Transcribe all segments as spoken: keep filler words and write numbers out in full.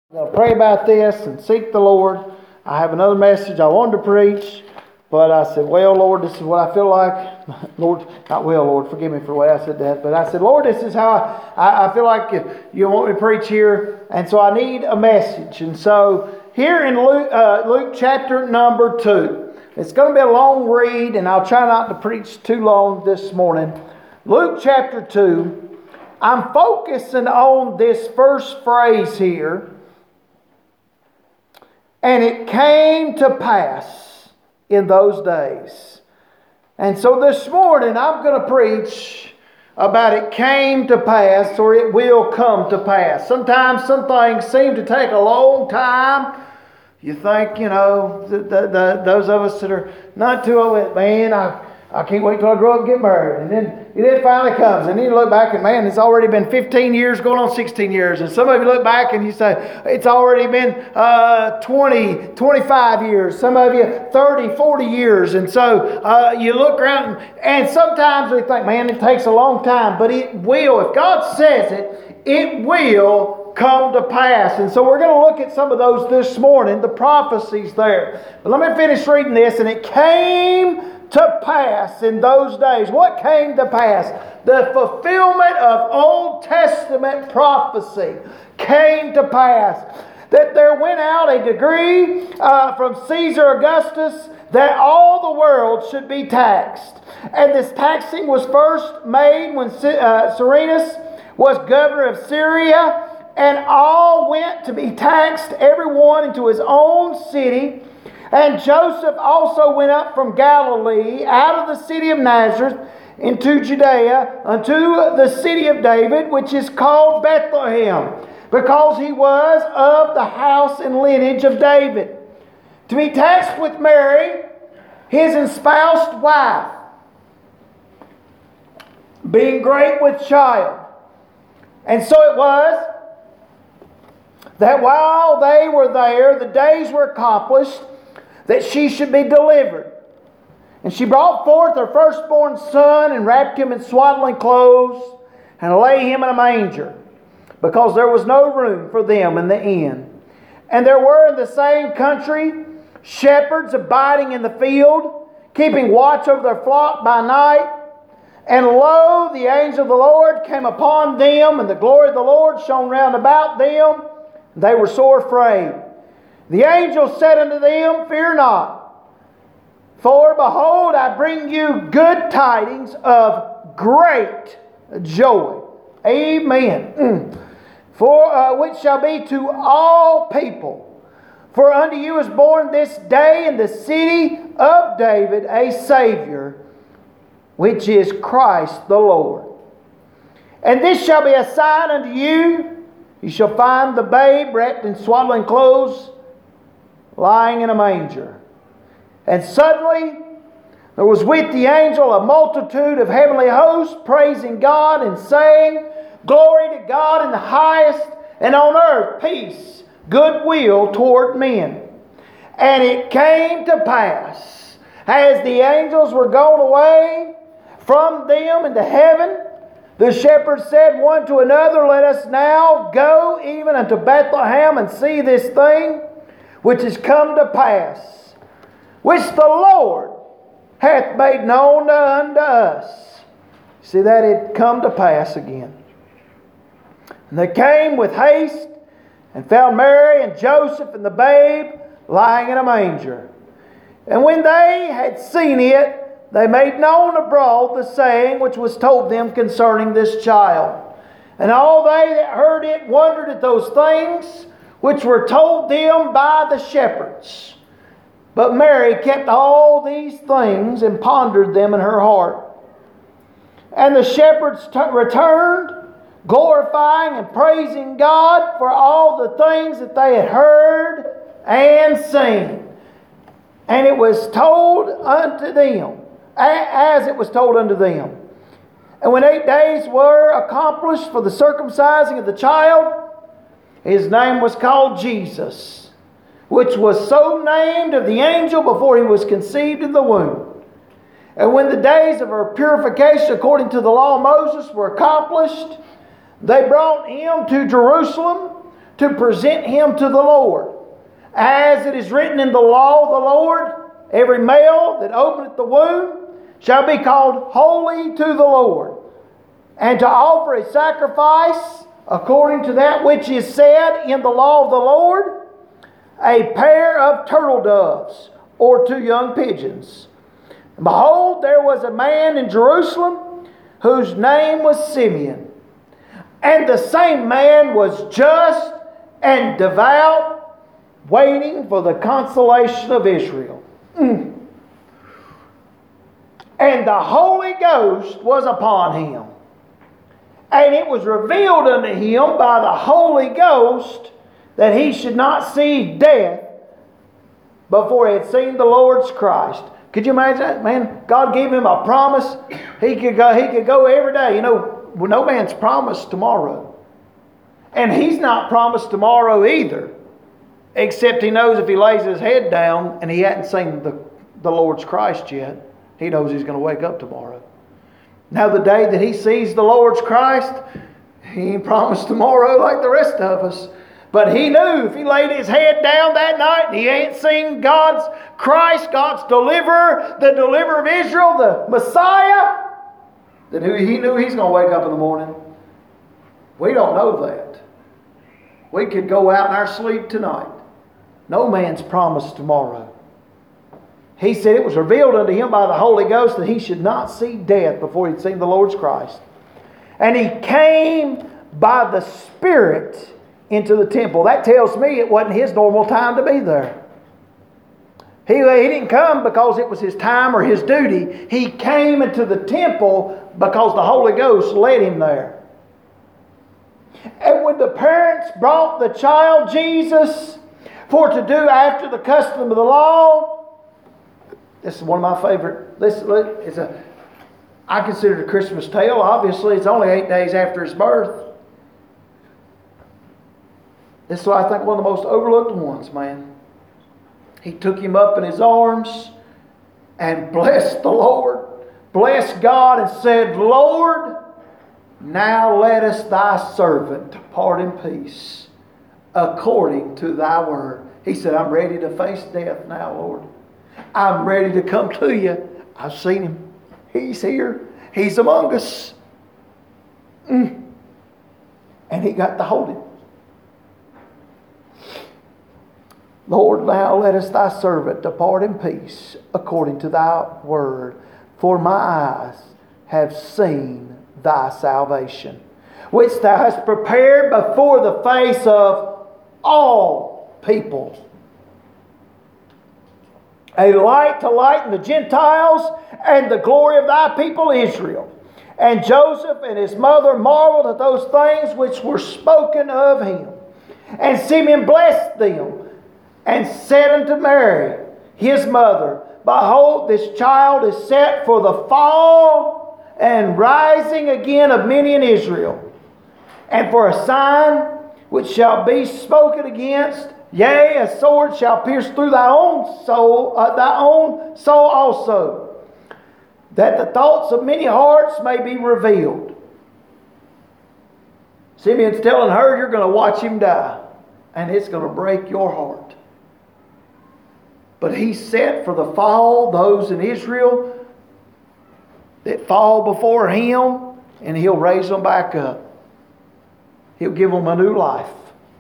I'm going to pray about this and seek the Lord. I have another message I wanted to preach, but I said, well, Lord, this is what I feel like. Lord, not well, Lord, forgive me for the way I said that. But I said, Lord, this is how I, I, I feel like you, you want me to preach here. And so I need a message. And so here in Luke, uh, Luke chapter number two, it's going to be a long read, and I'll try not to preach too long this morning. Luke chapter two, I'm focusing on this first phrase here. And it came to pass in those days. And so this morning I'm going to preach about it came to pass, or it will come to pass. Sometimes some things seem to take a long time. You think, you know, the, the, the, those of us that are not too old, man, I, I can't wait till I grow up and get married. And then, and then it finally comes. And then you look back and, man, it's already been fifteen years, going on sixteen years. And some of you look back and you say, it's already been uh, twenty, twenty-five years. Some of you thirty, forty years. And so uh, you look around and sometimes we think, man, it takes a long time. But it will. If God says it, it will come to pass. And so we're going to look at some of those this morning, the prophecies there. But let me finish reading this. And it came to pass in those days. What came to pass? The fulfillment of Old Testament prophecy came to pass. That there went out a decree uh, from Caesar Augustus that all the world should be taxed. And this taxing was first made when uh, Cyrenius was governor of Syria, and all went to be taxed, everyone into his own city. And Joseph also went up from Galilee, out of the city of Nazareth, into Judea, unto the city of David, which is called Bethlehem, because he was of the house and lineage of David, to be taxed with Mary, his espoused wife, being great with child. And so it was that while they were there, the days were accomplished, that she should be delivered. And she brought forth her firstborn son, and wrapped him in swaddling clothes, and lay him in a manger, because there was no room for them in the inn. And there were in the same country shepherds abiding in the field, keeping watch over their flock by night. And lo, the angel of the Lord came upon them, and the glory of the Lord shone round about them. They were sore afraid. The angel said unto them, Fear not, for behold, I bring you good tidings of great joy. Amen. Mm. For uh, which shall be to all people. For unto you is born this day in the city of David a Savior, which is Christ the Lord. And this shall be a sign unto you. You shall find the babe wrapped in swaddling clothes, lying in a manger. And suddenly there was with the angel a multitude of heavenly hosts, praising God and saying, Glory to God in the highest, and on earth peace, goodwill toward men. And it came to pass, as the angels were gone away from them into heaven, the shepherds said one to another, Let us now go even unto Bethlehem, and see this thing which is come to pass, which the Lord hath made known unto us. See, that it come to pass again. And they came with haste, and found Mary and Joseph and the babe lying in a manger. And when they had seen it, they made known abroad the saying which was told them concerning this child. And all they that heard it wondered at those things which were told them by the shepherds. But Mary kept all these things and pondered them in her heart. And the shepherds t- returned, glorifying and praising God for all the things that they had heard and seen. And it was told unto them, as it was told unto them. And when eight days were accomplished for the circumcising of the child, his name was called Jesus, which was so named of the angel before he was conceived in the womb. And when the days of her purification according to the law of Moses were accomplished, they brought him to Jerusalem to present him to the Lord. As it is written in the law of the Lord, every male that openeth the womb shall be called holy to the Lord, and to offer a sacrifice according to that which is said in the law of the Lord, a pair of turtle doves or two young pigeons. And behold, there was a man in Jerusalem whose name was Simeon. And the same man was just and devout, waiting for the consolation of Israel. Mm. And the Holy Ghost was upon him. And it was revealed unto him by the Holy Ghost that he should not see death before he had seen the Lord's Christ. Could you imagine that? Man, God gave him a promise. He could go, he could go every day. You know, no man's promised tomorrow. And he's not promised tomorrow either. Except he knows if he lays his head down and he hadn't seen the, the Lord's Christ yet, he knows he's going to wake up tomorrow. Now the day that he sees the Lord's Christ, he ain't promised tomorrow like the rest of us. But he knew if he laid his head down that night and he ain't seen God's Christ, God's deliverer, the deliverer of Israel, the Messiah, then he knew he's going to wake up in the morning. We don't know that. We could go out in our sleep tonight. No man's promised tomorrow. He said it was revealed unto him by the Holy Ghost that he should not see death before he'd seen the Lord's Christ. And he came by the Spirit into the temple. That tells me it wasn't his normal time to be there. He, he didn't come because it was his time or his duty. He came into the temple because the Holy Ghost led him there. And when the parents brought the child Jesus for to do after the custom of the law, this is one of my favorite. This is a, I consider it a Christmas tale. Obviously, it's only eight days after his birth. This is, I think, one of the most overlooked ones, man. He took him up in his arms and blessed the Lord, blessed God, and said, Lord, now lettest thy servant depart in peace, according to thy word. He said, I'm ready to face death now, Lord. I'm ready to come to you. I've seen him. He's here. He's among us. Mm. And he got to hold him. Lord, now lettest thy servant depart in peace, according to thy word. For my eyes have seen thy salvation, which thou hast prepared before the face of all people, a light to lighten the Gentiles, and the glory of thy people Israel. And Joseph and his mother marveled at those things which were spoken of him. And Simeon blessed them, and said unto Mary, his mother, behold, this child is set for the fall and rising again of many in Israel, and for a sign which shall be spoken against. Yea, a sword shall pierce through thy own soul, uh, thy own soul also, that the thoughts of many hearts may be revealed. Simeon's telling her, you're going to watch him die, and it's going to break your heart. But he set for the fall those in Israel that fall before him, and he'll raise them back up. He'll give them a new life.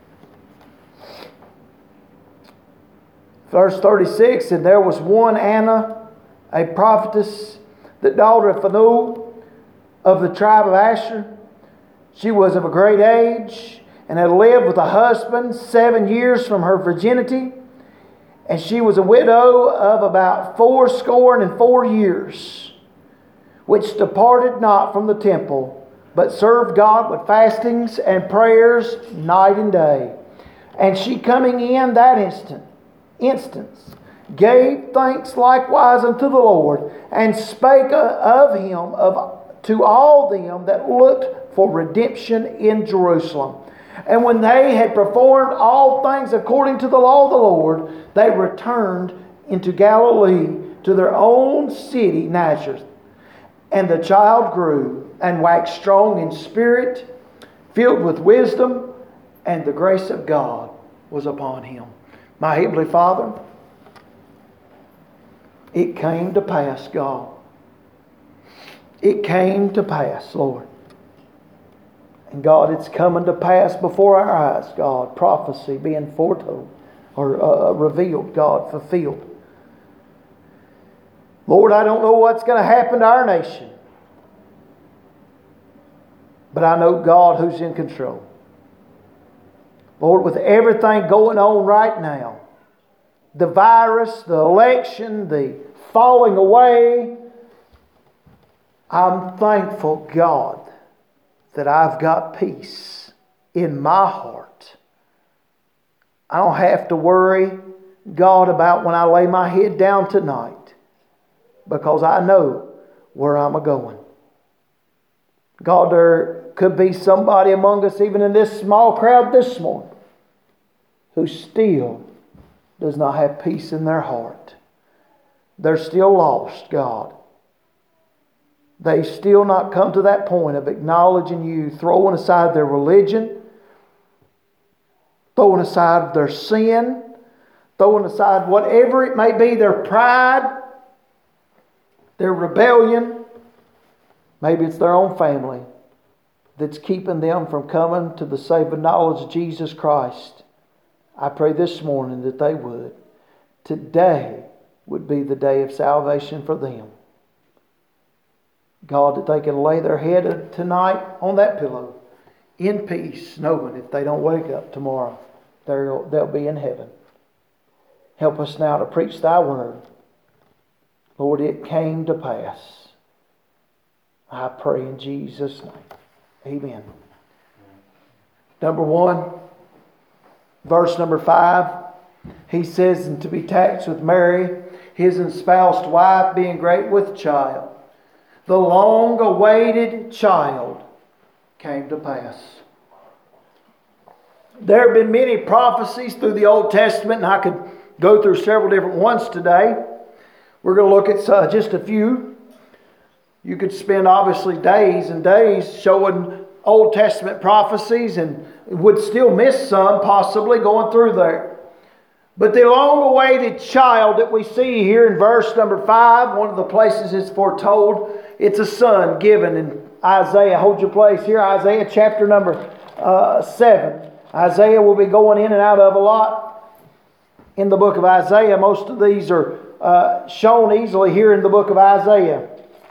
Verse thirty-six, and there was one Anna, a prophetess, the daughter of Phanuel of the tribe of Asher. She was of a great age, and had lived with a husband seven years from her virginity. And she was a widow of about fourscore and four years, which departed not from the temple, but served God with fastings and prayers night and day. And she coming in that instant, instance, gave thanks likewise unto the Lord, and spake of him of to all them that looked for redemption in Jerusalem. And when they had performed all things according to the law of the Lord, they returned into Galilee to their own city, Nazareth. And the child grew and waxed strong in spirit, filled with wisdom, and the grace of God was upon him. My Heavenly Father, it came to pass, God. It came to pass, Lord. And God, it's coming to pass before our eyes, God. Prophecy being foretold or uh, revealed, God, fulfilled. Lord, I don't know what's going to happen to our nation. But I know God who's in control. Lord, with everything going on right now, the virus, the election, the falling away, I'm thankful, God, that I've got peace in my heart. I don't have to worry, God, about when I lay my head down tonight, because I know where I'm a-going. God, there could be somebody among us, even in this small crowd this morning, who still does not have peace in their heart. They're still lost, God. They still not come to that point of acknowledging you, throwing aside their religion, throwing aside their sin, throwing aside whatever it may be, their pride, their rebellion. Maybe it's their own family that's keeping them from coming to the saving knowledge of Jesus Christ. I pray this morning that they would. Today would be the day of salvation for them. God, that they can lay their head tonight on that pillow in peace, knowing if they don't wake up tomorrow, they'll, they'll be in heaven. Help us now to preach thy word. Lord, it came to pass. I pray in Jesus' name. Amen. Number one, verse number five, he says, and to be taxed with Mary, his espoused wife, being great with child. The long-awaited child came to pass. There have been many prophecies through the Old Testament, and I could go through several different ones today. We're going to look at uh, just a few. You could spend obviously days and days showing Old Testament prophecies and would still miss some possibly going through there. But the long-awaited child that we see here in verse number five, one of the places it's foretold, it's a son given in Isaiah. Hold your place here. Isaiah chapter number uh, seven. Isaiah will be going in and out of a lot in the book of Isaiah. Most of these are uh, shown easily here in the book of Isaiah.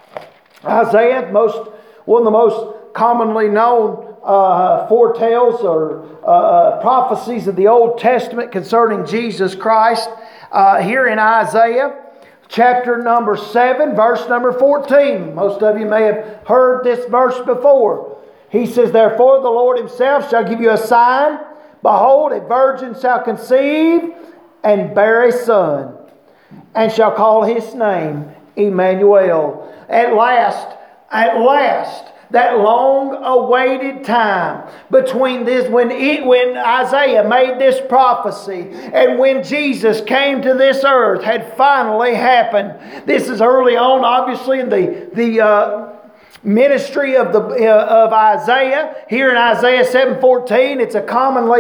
Isaiah, most one of the most commonly known uh, foretells or uh, prophecies of the Old Testament concerning Jesus Christ. Uh, here in Isaiah chapter number seven, verse number fourteen. Most of you may have heard this verse before. He says, therefore the Lord himself shall give you a sign. Behold, a virgin shall conceive and bear a son, and shall call his name Emmanuel. At last, at last, that long-awaited time between this, when it, when Isaiah made this prophecy and when Jesus came to this earth, had finally happened. This is early on, obviously, in the the uh, ministry of the uh, of Isaiah. Here in Isaiah seven fourteen, it's a commonly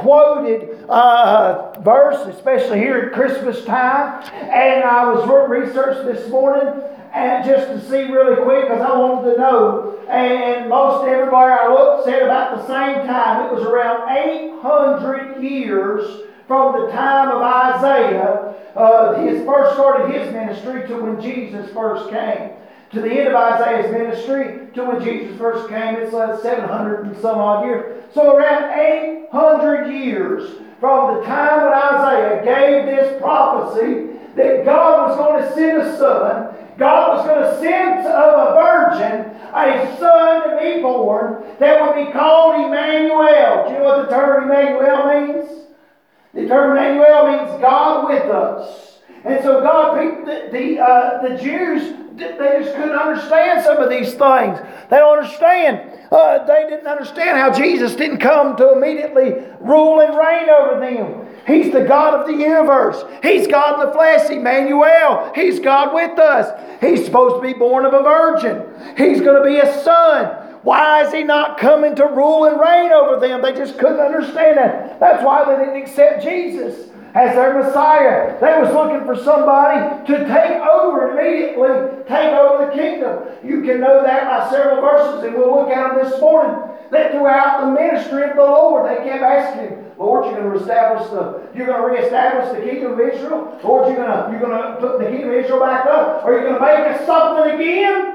quoted uh, verse, especially here at Christmas time. And I was researching this morning, and just to see really quick, because I wanted to know. And most everybody I looked said about the same time. It was around eight hundred years from the time of Isaiah, uh, his first started his ministry, to when Jesus first came. To the end of Isaiah's ministry, to when Jesus first came, it's uh, seven hundred and some odd years. So around eight hundred years from the time when Isaiah gave this prophecy that God was going to send a son, God was going to send a virgin, a son to be born that would be called Emmanuel. Do you know what the term Emmanuel means? The term Emmanuel means God with us. And so God, the, the, uh, the Jews, they just couldn't understand some of these things. They don't understand. Uh, they didn't understand how Jesus didn't come to immediately rule and reign over them. He's the God of the universe. He's God in the flesh, Emmanuel. He's God with us. He's supposed to be born of a virgin. He's going to be a son. Why is He not coming to rule and reign over them? They just couldn't understand that. That's why they didn't accept Jesus as their Messiah. They was looking for somebody to take over, immediately take over the kingdom. You can know that by several verses, and we'll look at them this morning. That throughout the ministry of the Lord, they kept asking Him, Lord, you're going to establish the, you're going to reestablish the kingdom of Israel? Lord, you're going to, you're going to put the kingdom of Israel back up? Are you going to make us something again?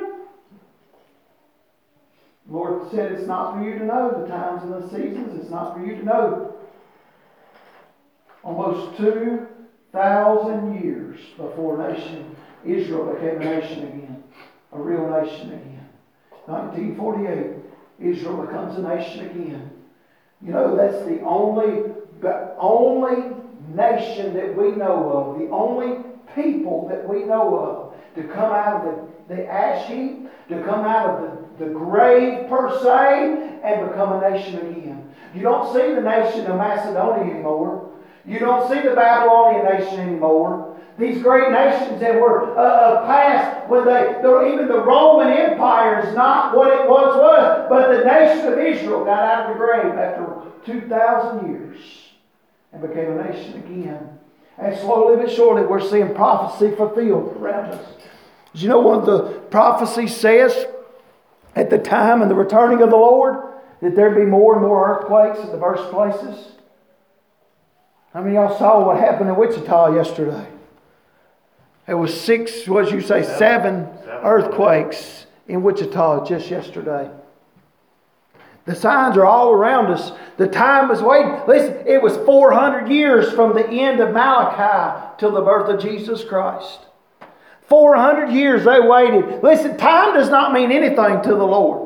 The Lord said, it's not for you to know the times and the seasons. It's not for you to know. Almost two thousand years before nation Israel became a nation again, a real nation again. nineteen forty-eight, Israel becomes a nation again. You know, that's the only, the only nation that we know of, the only people that we know of to come out of the, the ash heap, to come out of the, the grave per se, and become a nation again. You don't see the nation of Macedonia anymore. You don't see the Babylonian nation anymore. These great nations that were uh, past, when they, even the Roman Empire is not what it once was, but the nation of Israel got out of the grave after two thousand years and became a nation again. And slowly but surely we're seeing prophecy fulfilled around us. Did you know one of the prophecies says at the time and the returning of the Lord that there'd be more and more earthquakes in diverse places? How many of y'all saw what happened in Wichita yesterday? There was six, what did you say, seven, seven earthquakes in Wichita just yesterday. The signs are all around us. The time is waiting. Listen, it was four hundred years from the end of Malachi till the birth of Jesus Christ. four hundred years they waited. Listen, time does not mean anything to the Lord.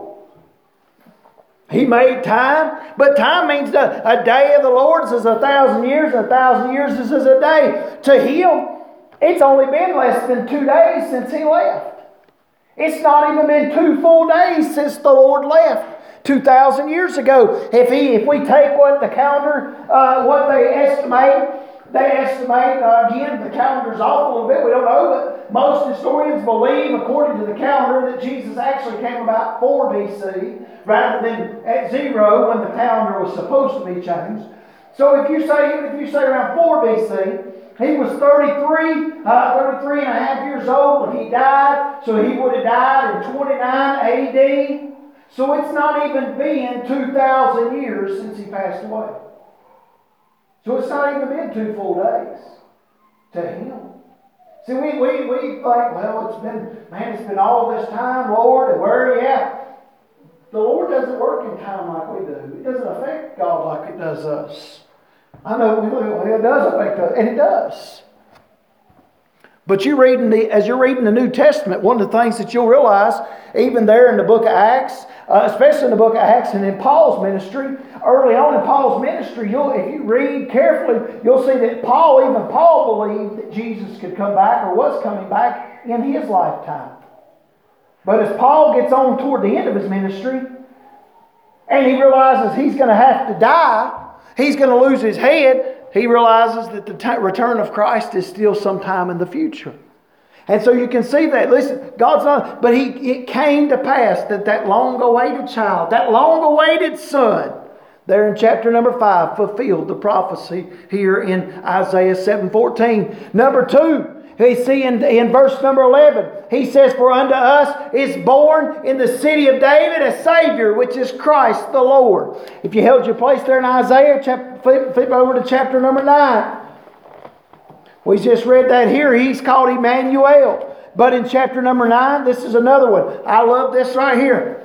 He made time, but time means a, a day of the Lord is a thousand years, and a thousand years is as a day. To Him, it's only been less than two days since He left. It's not even been two full days since the Lord left. Two thousand years ago. If he, if we take what the calendar, uh, what they estimate, they estimate, uh, again, the calendar's off a little bit, we don't know, but most historians believe, according to the calendar, that Jesus actually came about four B C, rather than at zero when the calendar was supposed to be changed. So if you say, even if you say around four B C, he was thirty-three, uh, thirty-three and a half years old when he died, so he would have died in twenty-nine A D. So it's not even been two thousand years since he passed away. So it's not even been two full days to him. See, we, we, we think, well, it's been, man, it's been all this time, Lord, and where are you at? The Lord doesn't work in time like we do. It doesn't affect God like it does us. I know it does affect us, and it does. But you reading the, as you're reading the New Testament, one of the things that you'll realize, even there in the book of Acts, uh, especially in the book of Acts and in Paul's ministry, early on in Paul's ministry, you'll, if you read carefully, you'll see that Paul, even Paul believed that Jesus could come back or was coming back in his lifetime. But as Paul gets on toward the end of his ministry, and he realizes he's going to have to die, he's going to lose his head, he realizes that the t- return of Christ is still sometime in the future. And so you can see that. Listen, God's not, but he, it came to pass that that long-awaited child, that long-awaited son, there in chapter number five, fulfilled the prophecy here in Isaiah seven fourteen. Number two, we see in, in verse number eleven, he says, for unto us is born in the city of David a Savior, which is Christ the Lord. If you held your place there in Isaiah, chapter, flip, flip over to chapter number nine. We just read that here. He's called Emmanuel. But in chapter number nine, this is another one. I love this right here.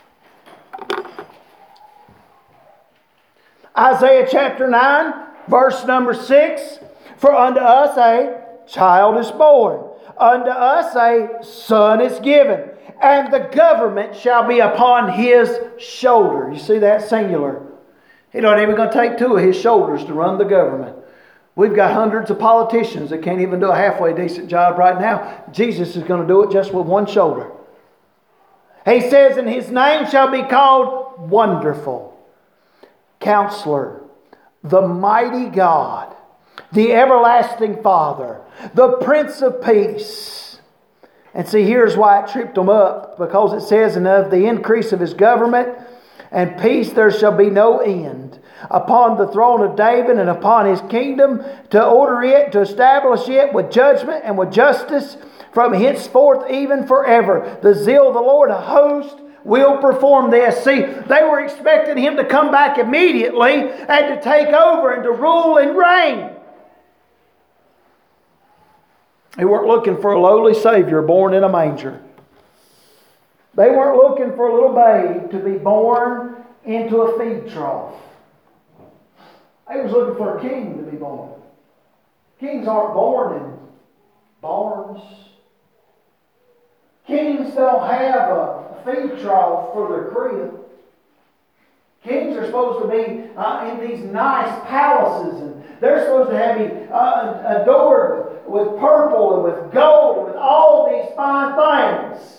Isaiah chapter nine, verse number six. For unto us a child is born, unto us a son is given, and the government shall be upon his shoulder. You see that? Singular. He don't even going to take two of his shoulders to run the government. We've got hundreds of politicians that can't even do a halfway decent job right now. Jesus is going to do it just with one shoulder. He says, and his name shall be called Wonderful, Counselor, the Mighty God, the Everlasting Father, the Prince of Peace. And see, here's why it tripped them up. Because it says, and of the increase of his government and peace there shall be no end, upon the throne of David and upon his kingdom, to order it, to establish it with judgment and with justice from henceforth even forever. The zeal of the Lord of hosts will perform this. See, they were expecting him to come back immediately and to take over and to rule and reign. They weren't looking for a lowly Savior born in a manger. They weren't looking for a little babe to be born into a feed trough. They was looking for a king to be born. Kings aren't born in barns. Kings don't have a feed trough for their crib. Kings are supposed to be uh, in these nice palaces, and they're supposed to have be uh, adored with purple and with gold and with all these fine things.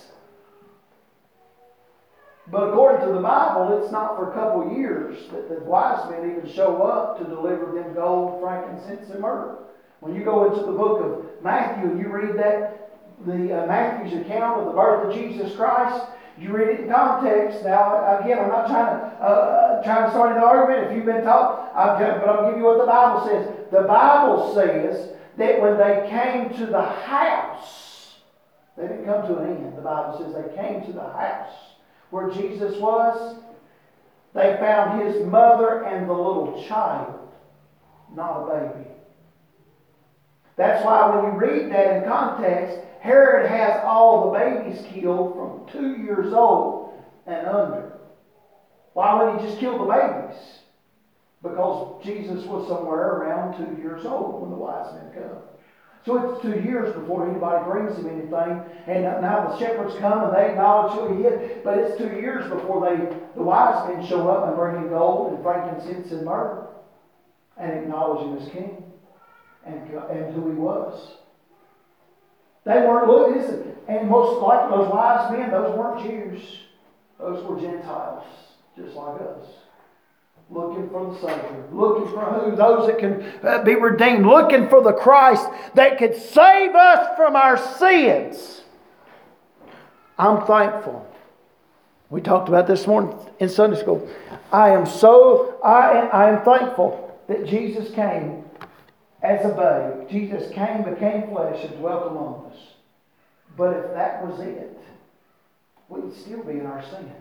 But according to the Bible, it's not for a couple of years that the wise men even show up to deliver them gold, frankincense, and myrrh. When you go into the book of Matthew and you read that, the uh, Matthew's account of the birth of Jesus Christ, you read it in context. Now, again, I'm not trying to uh, trying to start an argument. If you've been taught, I'll, but I'll give you what the Bible says. The Bible says that when they came to the house, they didn't come to an inn. The Bible says they came to the house where Jesus was. They found his mother and the little child, not a baby. That's why when you read that in context, Herod has all the babies killed from two years old and under. Why would he just kill the babies? Because Jesus was somewhere around two years old when the wise men come. So it's two years before anybody brings him anything. And now the shepherds come and they acknowledge who he is. But it's two years before they, the wise men show up and bring him gold and frankincense and myrrh and acknowledge him as king and, and who he was. They weren't looking, listen, and most like those wise men, those weren't Jews. Those were Gentiles, just like us. Looking for the Savior. Looking for who? Those that can uh, be redeemed. Looking for the Christ that could save us from our sins. I'm thankful. We talked about this morning in Sunday school. I am so, I, I am thankful that Jesus came as a babe. Jesus came, became flesh, and dwelt among us. But if that was it, we'd still be in our sins.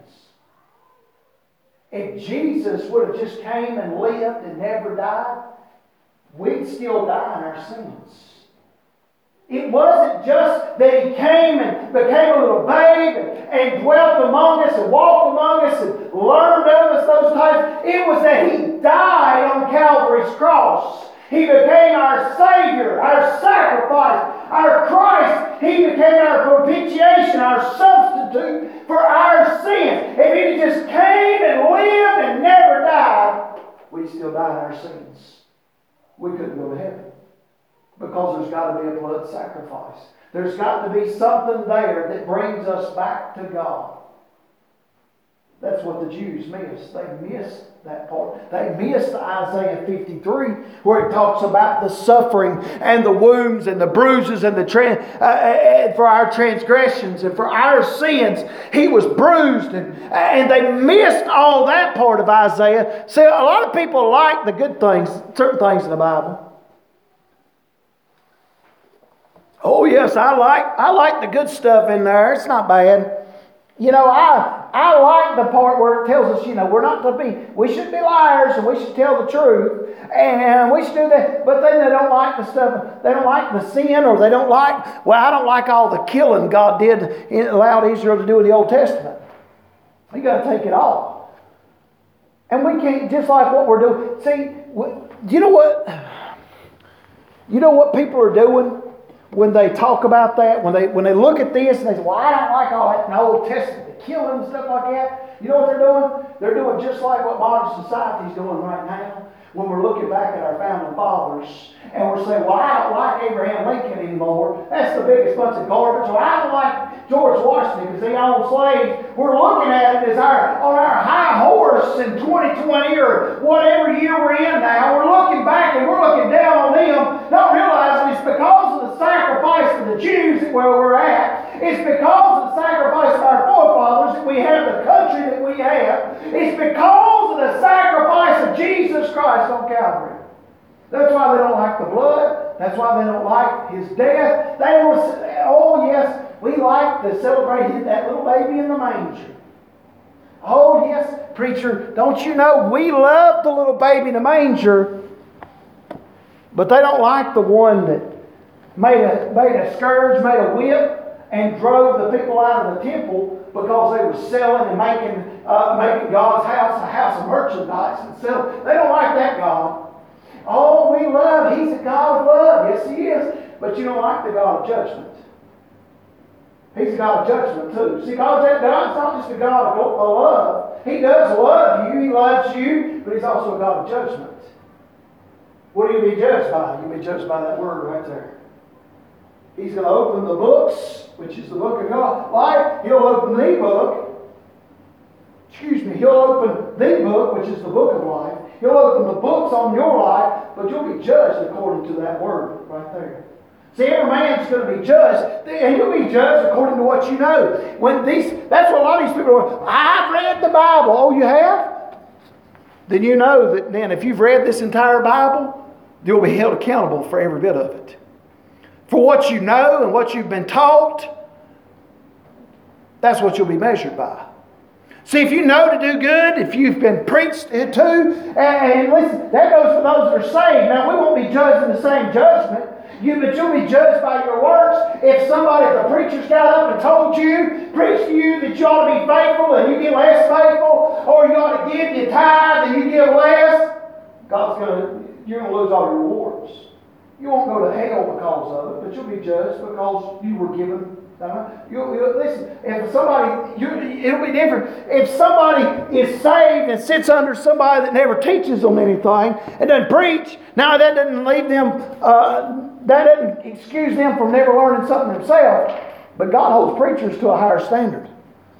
If Jesus would have just came and lived and never died, we'd still die in our sins. It wasn't just that he came and became a little babe and, and dwelt among us and walked among us and learned of us those times. It was that he died on Calvary's cross. He became our Savior, our sacrifice, our Christ. He became our propitiation, our substitute for our sins. If he just came and lived and never died, we'd still die in our sins. We couldn't go to heaven. Because there's got to be a blood sacrifice. There's got to be something there that brings us back to God. That's what the Jews missed. They missed that part. They missed Isaiah fifty-three, where it talks about the suffering and the wounds and the bruises and the tra- uh, uh, for our transgressions and for our sins. He was bruised, and and they missed all that part of Isaiah. See, a lot of people like the good things, certain things in the Bible. Oh yes, I like I like the good stuff in there. It's not bad. You know, I I like the part where it tells us, you know, we're not to be, we shouldn't be liars and we should tell the truth and we should do that. But then they don't like the stuff, they don't like the sin, or they don't like, well, I don't like all the killing God did, allowed Israel to do in the Old Testament. You got to take it all. And we can't, just like what we're doing. See, do you know what, you know what people are doing? When they talk about that, when they when they look at this and they say, well, I don't like all that in the Old Testament, the killing and stuff like that. You know what they're doing? They're doing just like what modern society is doing right now. When we're looking back at our founding fathers and we're saying, well, I don't like Abraham Lincoln anymore. That's the biggest bunch of garbage. Or I don't like George Washington because he owned slaves. We're looking at it as our on our high horse in twenty twenty or whatever year we're in now. We're looking back and we're looking down on them, not realizing it's because of the sacrifice of the Jews where we're at. It's because of the sacrifice of our forefathers that we have the country that we have. It's because of the sacrifice of Jesus Christ on Calvary. That's why they don't like the blood. That's why they don't like His death. They will say, oh yes, we like to celebrate that little baby in the manger. Oh yes, preacher, don't you know we love the little baby in the manger, but they don't like the one that made a, made a scourge, made a whip, and drove the people out of the temple because they were selling and making, uh, making God's house a house of merchandise and selling. They don't like that God. Oh, we love, He's a God of love. Yes, He is. But you don't like the God of judgment. He's a God of judgment too. See, God, God's not just a God of love. He does love you. He loves you. But He's also a God of judgment. What do you be judged by? You'll be judged by that word right there. He's going to open the books, which is the book of God. Life, He'll open the book. Excuse me. He'll open the book, which is the book of life. He'll open the books on your life, but you'll be judged according to that word right there. See, every man's going to be judged, and you'll be judged according to what you know. When these, that's what a lot of these people are. I've read the Bible. Oh, you have? Then you know that then if you've read this entire Bible, you'll be held accountable for every bit of it. For what you know and what you've been taught, that's what you'll be measured by. See, if you know to do good, if you've been preached to, and, and listen, that goes for those that are saved. Now, we won't be judged in the same judgment, you, but you'll be judged by your works. If somebody, if the preacher's got up and told you, preached to you that you ought to be faithful and you get less faithful, or you ought to give your tithe and you give less, God's going to, you're going to lose all your rewards. You won't go to hell because of it, but you'll be judged because you were given. You, you, listen, if somebody, you, it'll be different. If somebody is saved and sits under somebody that never teaches them anything and doesn't preach, now that doesn't leave them, uh, that doesn't excuse them from never learning something themselves. But God holds preachers to a higher standard.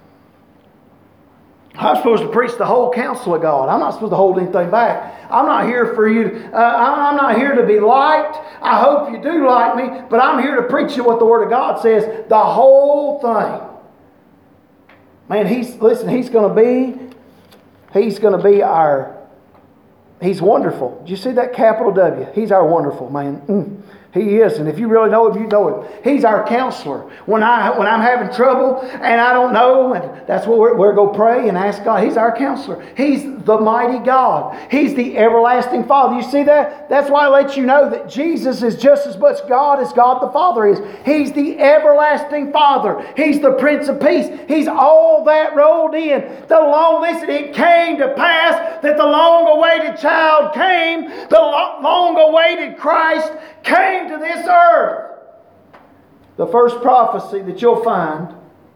I'm supposed to preach the whole counsel of God. I'm not supposed to hold anything back. I'm not here for you. To, uh, I'm not here to be liked. I hope you do like me, but I'm here to preach you what the Word of God says. The whole thing. Man, he's listen. He's going to be. He's going to be our. He's wonderful. Did you see that capital W? He's our wonderful man. Mm. He is, and if you really know him, you know him. He's our counselor. When I when I'm having trouble and I don't know, and that's what we're, we're going to pray and ask God. He's our counselor. He's the mighty God. He's the everlasting Father. You see that? That's why I let you know that Jesus is just as much God as God the Father is. He's the everlasting Father. He's the Prince of Peace. He's all that rolled in. The long listen, it came to pass that the long-awaited child came. The long-awaited Christ came to this earth. The first prophecy that you'll find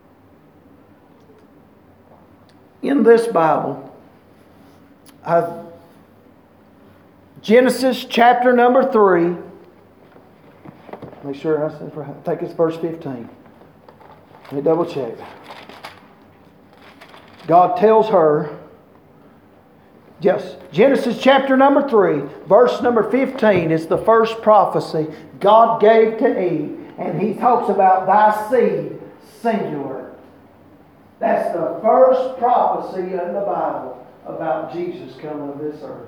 in this Bible, uh, Genesis chapter number three. Make sure I said, I think it's verse fifteen. Let me double check. God tells her, yes, Genesis chapter number three, verse number fifteen is the first prophecy God gave to Eve. And He talks about thy seed, singular. That's the first prophecy in the Bible about Jesus coming to this earth.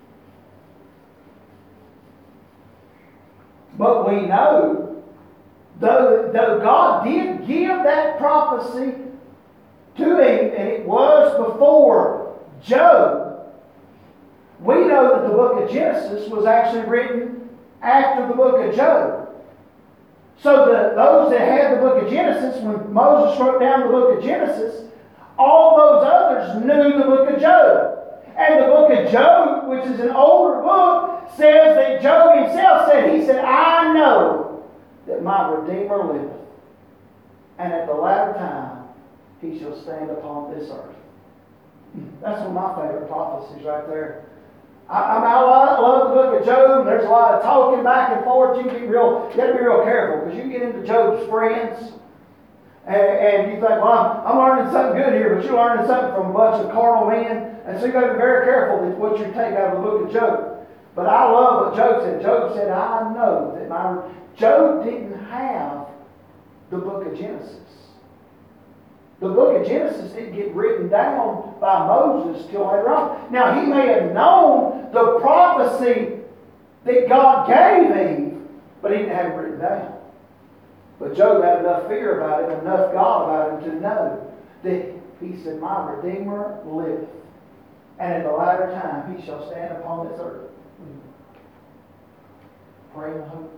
But we know, though, though God did give that prophecy to Eve, and it was before Job, we know that the book of Genesis was actually written after the book of Job. So the, those that had the book of Genesis, when Moses wrote down the book of Genesis, all those others knew the book of Job. And the book of Job, which is an older book, says that Job himself said, he said, I know that my Redeemer liveth, and at the latter time he shall stand upon this earth. That's one of my favorite prophecies right there. I, I, mean, I love the book of Job, and there's a lot of talking back and forth. You can be real, you got to be real careful, because you get into Job's friends, and, and you think, well, I'm, I'm learning something good here, but you're learning something from a bunch of carnal men, and so you got to be very careful with what you take out of the book of Job. But I love what Job said. Job said, I know that my... Job didn't have the book of Genesis. The book of Genesis didn't get written down by Moses till later on. Now, he may have known the prophecy that God gave Eve, but he didn't have it written down. But Job had enough fear about it, enough God about him to know that he said, my Redeemer liveth, and in the latter time he shall stand upon this earth. Pray and hope.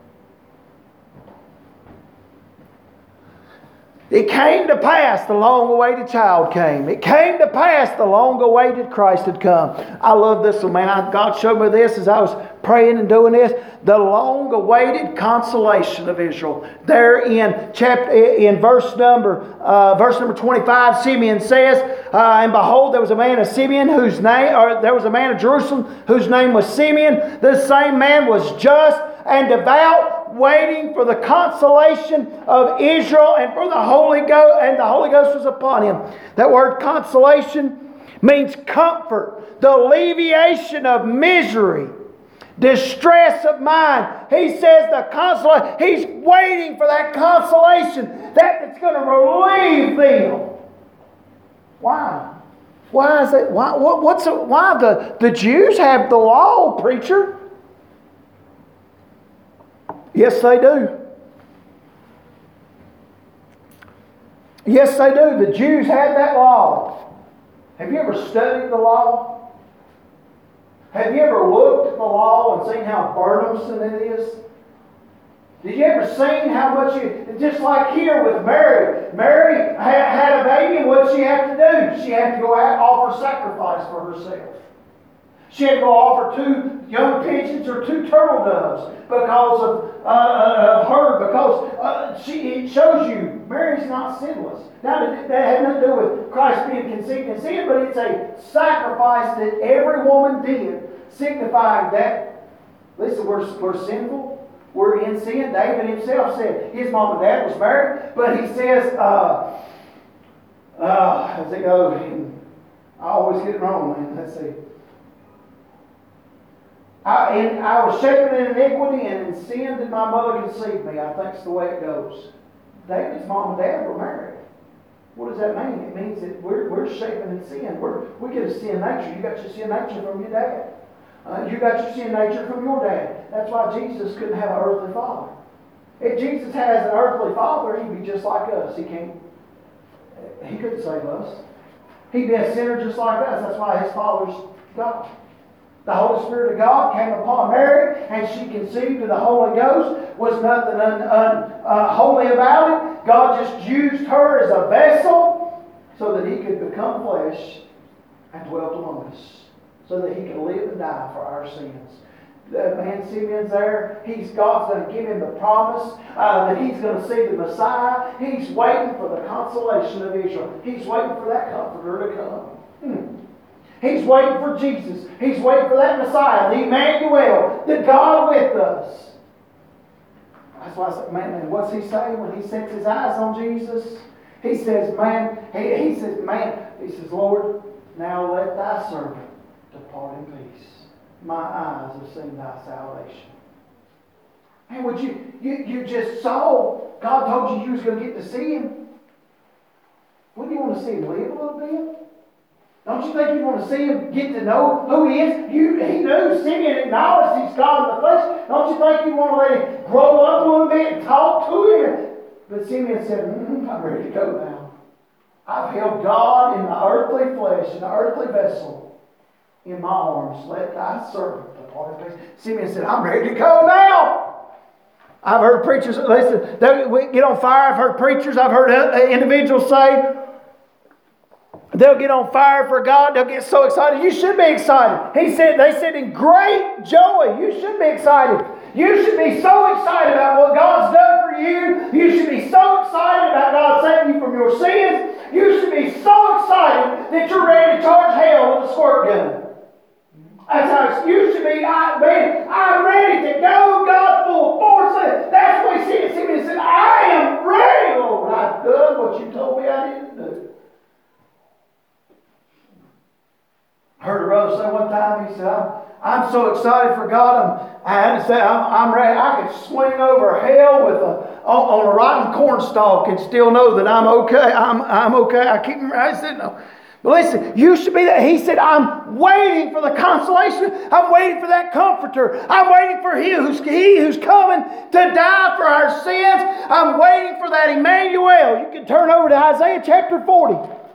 It came to pass, the long-awaited child came. It came to pass, the long-awaited Christ had come. I love this one, man. I, God showed me this as I was praying and doing this. The long-awaited consolation of Israel. There in chapter, in verse number, uh, verse number twenty-five, Simeon says, uh, and behold, there was a man of Simeon whose name, or there was a man of Jerusalem whose name was Simeon. This same man was just and devout, waiting for the consolation of Israel, and for the Holy Ghost, and the Holy Ghost was upon him. That word consolation means comfort, the alleviation of misery, distress of mind. He says the consolation, he's waiting for that consolation, that that's going to relieve them. Why? Why is it? Why? What, what's it, why the the Jews have the law, preacher? Yes, they do. Yes, they do. The Jews had that law. Have you ever studied the law? Have you ever looked at the law and seen how burdensome it is? Did you ever seen how much you... Just like here with Mary. Mary had, had a baby, and what did she have to do? She had to go out and offer sacrifice for herself. She had to go offer two young pigeons or two turtle doves because of, uh, of her, because uh, she, it shows you Mary's not sinless. Now, that had nothing to do with Christ being conceived in sin, but it's a sacrifice that every woman did, signifying that, listen, we're, we're sinful, we're in sin. David himself said his mom and dad was married, but he says, uh, uh, how's it go? I always get it wrong, man. Let's see. I, and I was shapen in iniquity, and in sin did my mother conceive me. I think it's the way it goes. David's mom and dad were married. What does that mean? It means that we're, we're shapen in sin. We're, we get a sin nature. You got your sin nature from your dad. Uh, you got your sin nature from your dad. That's why Jesus couldn't have an earthly father. If Jesus has an earthly father, he'd be just like us. He can't. He couldn't save us. He'd be a sinner just like us. That's why his father's God. The Holy Spirit of God came upon Mary, and she conceived of the Holy Ghost. Was nothing un, un, uh, holy about it. God just used her as a vessel so that he could become flesh and dwelt among us, so that he could live and die for our sins. The man Simeon's there. He's God's going to give him the promise uh, that he's going to see the Messiah. He's waiting for the consolation of Israel. He's waiting for that Comforter to come. Hmm. He's waiting for Jesus. He's waiting for that Messiah, the Emmanuel, the God with us. That's why I said, man, man, what's he say when he sets his eyes on Jesus? He says, man, he, he says, man, he says, Lord, now let thy servant depart in peace. My eyes have seen thy salvation. Man, would you, you, you just saw, God told you you was going to get to see him. Wouldn't you want to see him live a little bit? Don't you think you want to see him, get to know who he is? You, he knew, Simeon acknowledged he's God in the flesh. Don't you think you want to let him grow up a little bit and talk to him? But Simeon said, mm, I'm ready to go now. I've held God in the earthly flesh, in the earthly vessel, in my arms. Let thy servant depart in peace. Simeon said, I'm ready to go now. I've heard preachers, listen, they get on fire. I've heard preachers, I've heard individuals say, they'll get on fire for God. They'll get so excited. You should be excited. He said, they said in great joy. You should be excited. You should be so excited about what God's done for you. You should be so excited about God saving you from your sins. You should be so excited that you're ready to charge hell with a squirt gun. That's how you should be. I, man, I'm ready to go, God, full force. That's what he said. He said, I am ready, Lord. I've done what you told me I didn't do. I heard a brother say one time, he said, I'm, I'm I'm so excited for God. I'm, I had to say, I'm, I'm ready. I could swing over hell with a, on, on a rotten cornstalk and still know that I'm okay. I'm, I'm okay. I keep, I said, no. But listen, you should be that. He said, I'm waiting for the consolation. I'm waiting for that comforter. I'm waiting for he who's, he who's coming to die for our sins. I'm waiting for that Emmanuel. You can turn over to Isaiah chapter forty.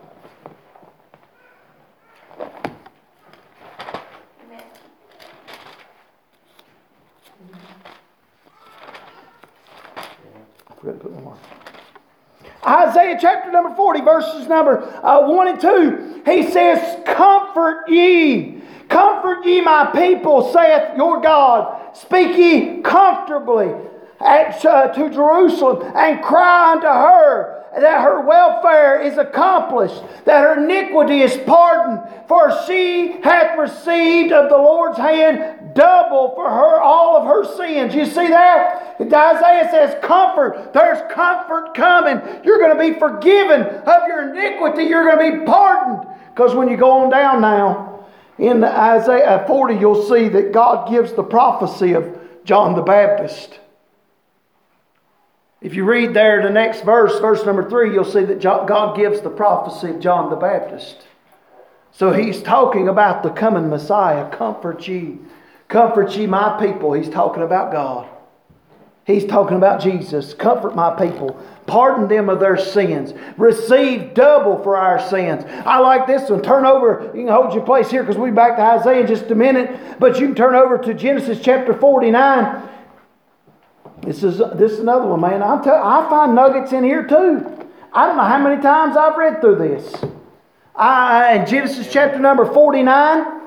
Isaiah chapter number forty, verses number uh, one and two. He says, comfort ye, comfort ye my people, saith your God. Speak ye comfortably at, uh, to Jerusalem, and cry unto her that her welfare is accomplished, that her iniquity is pardoned, for she hath received of the Lord's hand double for her all of her sins. You see that? Isaiah says, comfort. There's comfort coming. You're going to be forgiven of your iniquity. You're going to be pardoned. Because when you go on down now, in Isaiah forty, you'll see that God gives the prophecy of John the Baptist. If you read there the next verse, verse number three, you'll see that God gives the prophecy of John the Baptist. So he's talking about the coming Messiah. Comfort ye. Comfort ye my people. He's talking about God. He's talking about Jesus. Comfort my people. Pardon them of their sins. Receive double for our sins. I like this one. Turn over. You can hold your place here because we'll be back to Isaiah in just a minute. But you can turn over to Genesis chapter forty-nine. This is this is another one, man. I'm tell, I find nuggets in here too. I don't know how many times I've read through this. I, in Genesis chapter number forty-nine.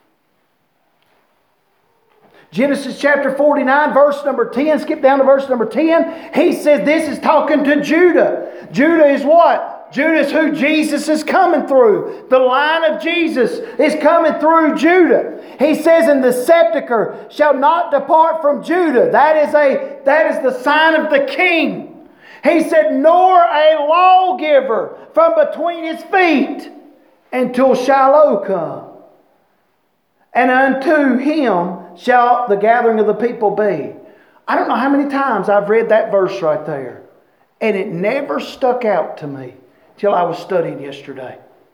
Genesis chapter forty-nine, verse number ten. Skip down to verse number ten. He says this is talking to Judah. Judah is what? Judah is who Jesus is coming through. The line of Jesus is coming through Judah. He says, and the scepter shall not depart from Judah. That is a that is the sign of the king. He said, nor a lawgiver from between his feet until Shiloh come. And unto him shall the gathering of the people be. I don't know how many times I've read that verse right there. And it never stuck out to me till I was studying yesterday.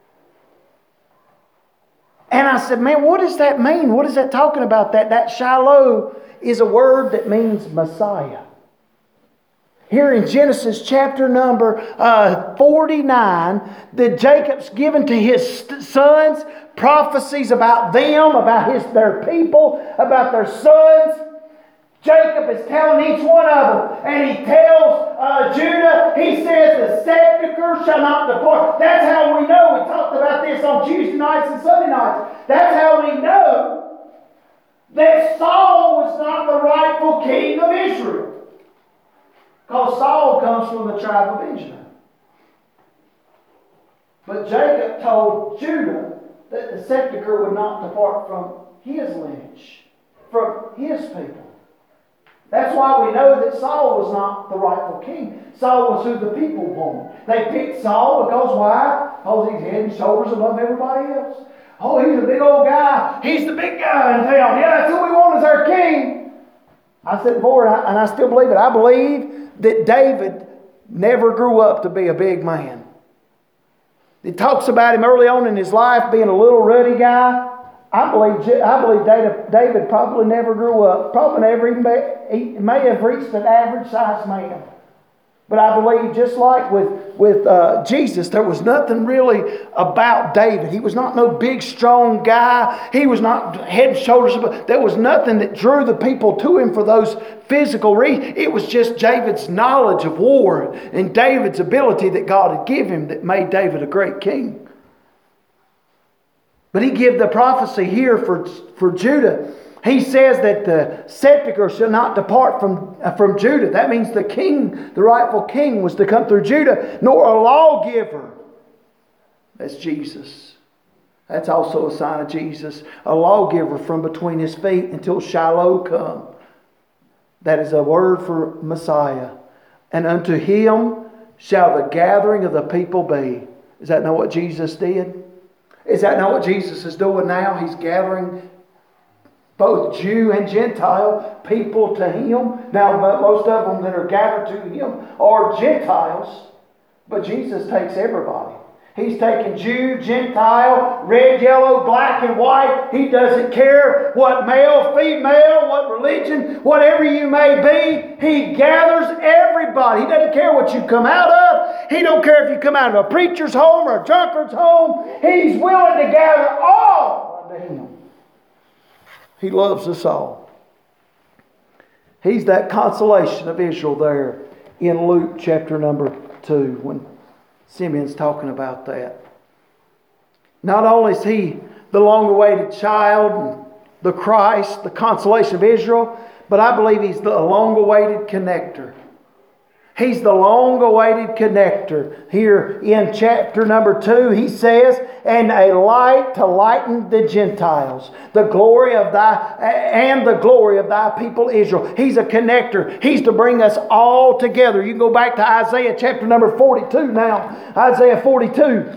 And I said, man, what does that mean? What is that talking about? That, that Shiloh is a word that means Messiah. Here in Genesis chapter number uh, forty-nine, that Jacob's given to his sons prophecies about them, about his their people, about their sons. Jacob is telling each one of them, and he tells uh, Judah, he says, the scepter shall not depart. That's how we know. We talked about this on Tuesday nights and Sunday nights. That's how we know that Saul was not the rightful king of Israel. Because Saul comes from the tribe of Benjamin. But Jacob told Judah that the scepter would not depart from his lineage, from his people. That's why we know that Saul was not the rightful king. Saul was who the people wanted. They picked Saul because why? Because he's head and shoulders above everybody else. Oh, he's a big old guy. He's the big guy in town. Yeah, that's who we want as our king. I said before, and I, and I still believe it. I believe that David never grew up to be a big man. It talks about him early on in his life being a little ruddy guy. I believe I believe David, David probably never grew up. Probably never even be, he may have reached an average sized man. But I believe just like with, with uh, Jesus, there was nothing really about David. He was not no big, strong guy. He was not head and shoulders above. There was nothing that drew the people to him for those physical reasons. It was just David's knowledge of war and David's ability that God had given him that made David a great king. But he gave the prophecy here for, for Judah. He says that the scepter shall not depart from, uh, from Judah. That means the king, the rightful king, was to come through Judah, nor a lawgiver. That's Jesus. That's also a sign of Jesus. A lawgiver from between his feet until Shiloh come. That is a word for Messiah. And unto him shall the gathering of the people be. Is that not what Jesus did? Is that not what Jesus is doing now? He's gathering both Jew and Gentile people to Him. Now, most of them that are gathered to Him are Gentiles, but Jesus takes everybody. He's taking Jew, Gentile, red, yellow, black, and white. He doesn't care what male, female, what religion, whatever you may be. He gathers everybody. He doesn't care what you come out of. He don't care if you come out of a preacher's home or a drunkard's home. He's willing to gather all unto Him. He loves us all. He's that consolation of Israel there in Luke chapter number two when Simeon's talking about that. Not only is He the long-awaited child, and the Christ, the consolation of Israel, but I believe He's the long-awaited connector. He's the long-awaited connector. Here in chapter number two, He says, and a light to lighten the Gentiles, the glory of thy, and the glory of thy people Israel. He's a connector. He's to bring us all together. You can go back to Isaiah chapter number forty-two now. Isaiah forty-two.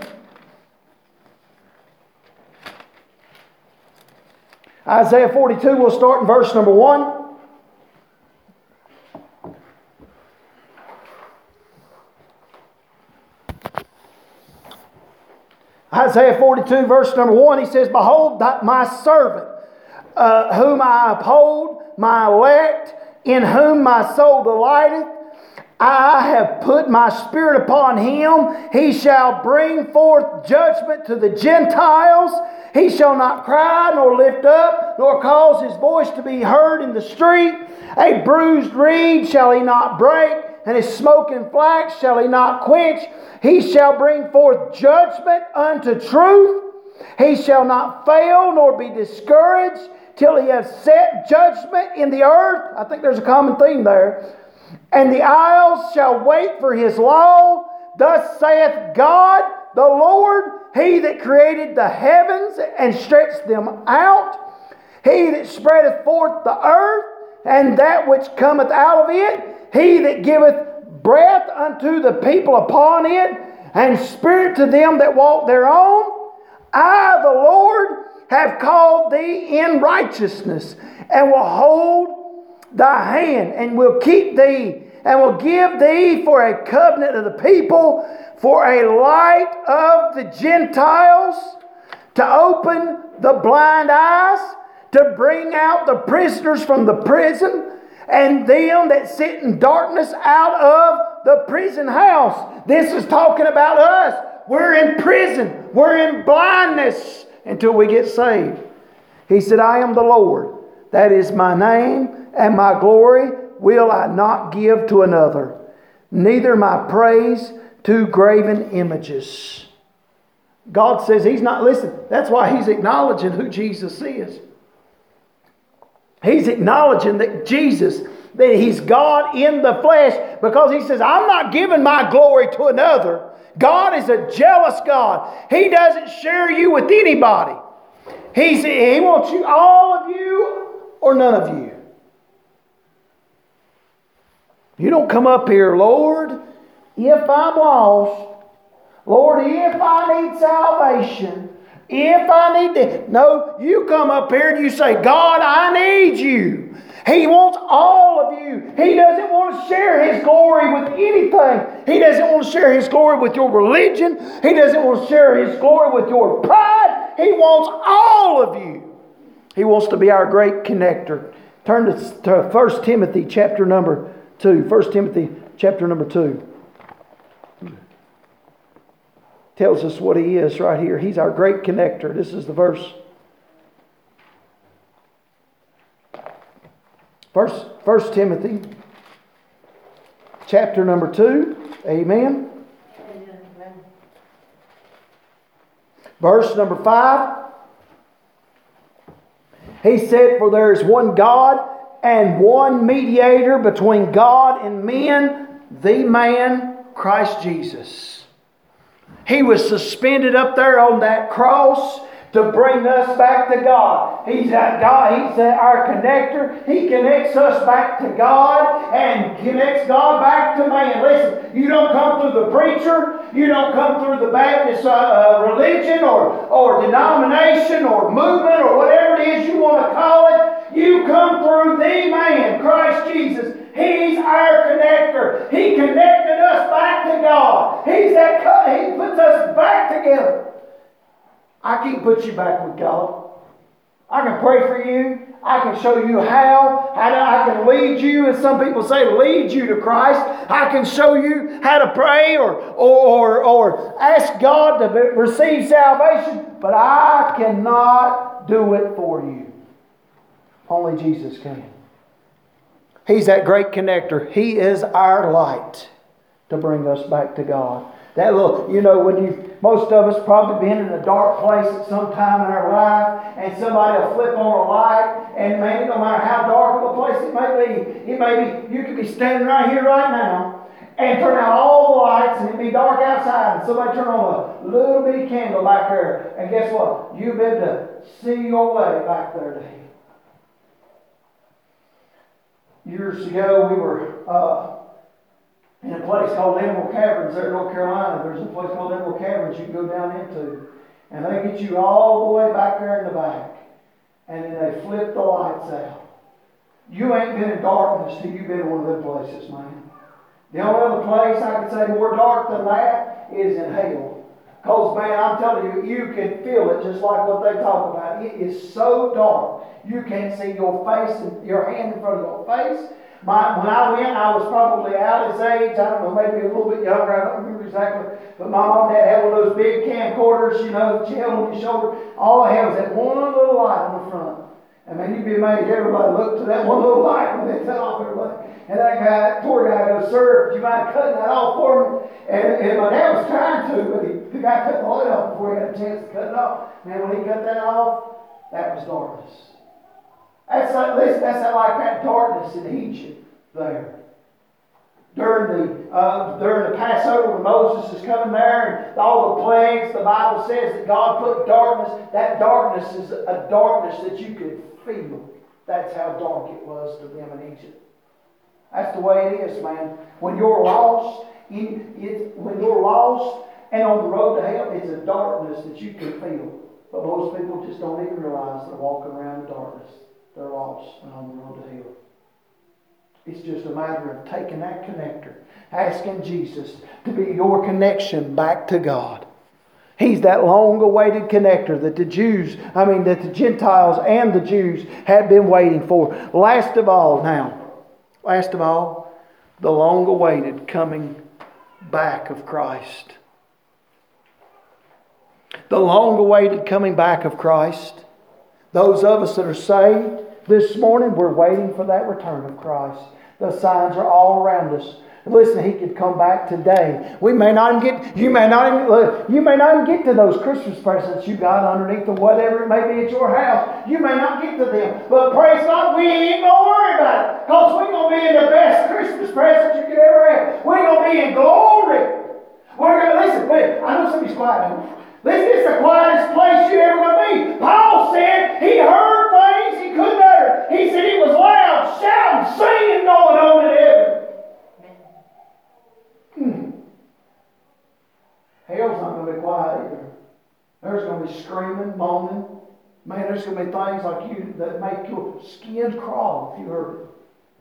Isaiah forty-two, we'll start in verse number one. Isaiah forty-two verse number one, he says, behold my servant, uh, whom I uphold, my elect, in whom my soul delighteth. I have put my spirit upon him. He shall bring forth judgment to the Gentiles. He shall not cry nor lift up, nor cause his voice to be heard in the street. A bruised reed shall he not break, and his smoking flax shall he not quench. He shall bring forth judgment unto truth. He shall not fail nor be discouraged till he has set judgment in the earth. I think there's a common theme there. And the isles shall wait for his law. Thus saith God the Lord, He that created the heavens and stretched them out. He that spreadeth forth the earth and that which cometh out of it. He that giveth breath unto the people upon it, and spirit to them that walk thereon. I, the Lord, have called thee in righteousness, and will hold thy hand, and will keep thee, and will give thee for a covenant of the people, for a light of the Gentiles, to open the blind eyes, to bring out the prisoners from the prison, and them that sit in darkness out of the prison house. This is talking about us. We're in prison. We're in blindness until we get saved. He said, I am the Lord. That is my name, and my glory will I not give to another, neither my praise to graven images. God says He's not, listen, that's why He's acknowledging who Jesus is. He's acknowledging that Jesus, that He's God in the flesh, because He says, I'm not giving my glory to another. God is a jealous God. He doesn't share you with anybody. He's, he wants you, all of you or none of you. You don't come up here, Lord, if I'm lost, Lord, if I need salvation, if I need to. No, you come up here and you say, God, I need you. He wants all of you. He doesn't want to share His glory with anything. He doesn't want to share His glory with your religion. He doesn't want to share His glory with your pride. He wants all of you. He wants to be our great connector. Turn to, to First Timothy chapter number two. First Timothy chapter number two. Tells us what He is right here. He's our great connector. This is the verse. First, First Timothy, chapter number two. Amen. Amen. Verse number five. He said, for there is one God and one mediator between God and men, the man Christ Jesus. He was suspended up there on that cross to bring us back to God. He's that God. He's our connector. He connects us back to God and connects God back to man. Listen, you don't come through the preacher. You don't come through the Baptist uh, uh, religion or, or denomination or movement or whatever it is you want to call it. You come through the man, Christ Jesus. He's our connector. He connected us back to God. He's that. He puts us back together. I can't put you back with God. I can pray for you. I can show you how. how to, I can lead you, as some people say, lead you to Christ. I can show you how to pray or, or, or, or ask God to receive salvation. But I cannot do it for you. Only Jesus can. He's that great connector. He is our light to bring us back to God. That little, you know, when you, most of us probably been in a dark place at some time in our life, and somebody will flip on a light, and man, no matter how dark of a place it may be, it may be, you could be standing right here right now, and turn out all the lights, and it'd be dark outside, and somebody turn on a little bitty candle back there, and guess what? You'll be able to see your way back there to Him. Years ago, we were uh, in a place called Emerald Caverns there in North Carolina. There's a place called Emerald Caverns you can go down into. And they get you all the way back there in the back. And then they flip the lights out. You ain't been in darkness till you've been in one of them places, man. The only other place I could say more dark than that is in hell. Because, man, I'm telling you, you can feel it just like what they talk about. It is so dark. You can't see your face, and your hand in front of your face. My, when I went, I was probably Allie's age. I don't know, maybe a little bit younger. I don't remember exactly. But my mom and dad had one of those big camcorders, you know, that you held on your shoulder. All I had was that one little light on the front. And man, you'd be amazed. Everybody looked to that one little light when they cut off everybody. And that guy, that poor guy goes, "Sir, do you mind cutting that off for me?" And, and my dad was trying to, but he, the guy cut the light off before he had a chance to cut it off. Man, when he cut that off, that was darkness. That's like, listen, that's like that darkness in Egypt there. During the uh, during the Passover, when Moses is coming there and all the plagues, the Bible says that God put darkness. That darkness is a darkness that you could feel. That's how dark it was to them in Egypt. That's the way it is, man. When you're lost, you, it, when you're lost and on the road to hell, it's a darkness that you can feel. But most people just don't even realize they're walking around in darkness. They're lost and on the road to hell. It's just a matter of taking that connector, asking Jesus to be your connection back to God. He's that long-awaited connector that the Jews, I mean that the Gentiles and the Jews had been waiting for. Last of all now, last of all, the long-awaited coming back of Christ. The long-awaited coming back of Christ. Those of us that are saved this morning, we're waiting for that return of Christ. The signs are all around us. Listen, He could come back today. We may not even get. You may not even. Look, you may not even get to those Christmas presents you got underneath the whatever it may be at your house. You may not get to them, but praise God, we ain't gonna worry about it, because we're gonna be in the best Christmas present you could ever have. We're gonna be in glory. We're gonna listen. Wait, I know somebody's quiet now. This is the quietest place you're ever going to be. Paul said he heard things he couldn't utter. He said it was loud, shouting, singing going on in heaven. Hmm. Hell's not going to be quiet either. There's going to be screaming, moaning. Man, there's going to be things like you that make your skin crawl if you heard it.